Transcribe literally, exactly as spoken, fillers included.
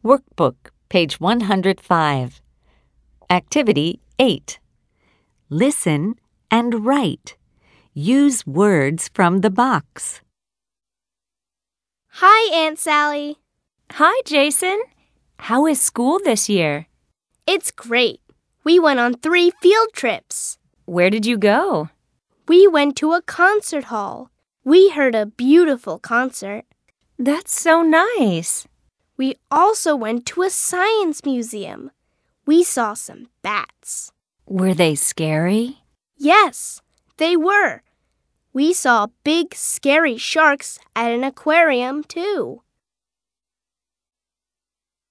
Workbook, page one hundred five. Activity eight. Listen and write. Use words from the box. Hi, Aunt Sally. Hi, Jason. How is school this year? It's great. We went on three field trips. Where did you go? We went to a concert hall. We heard a beautiful concert. That's so nice. We also went to a science museum. We saw some bats. Were they scary? Yes, they were. We saw big, scary sharks at an aquarium, too.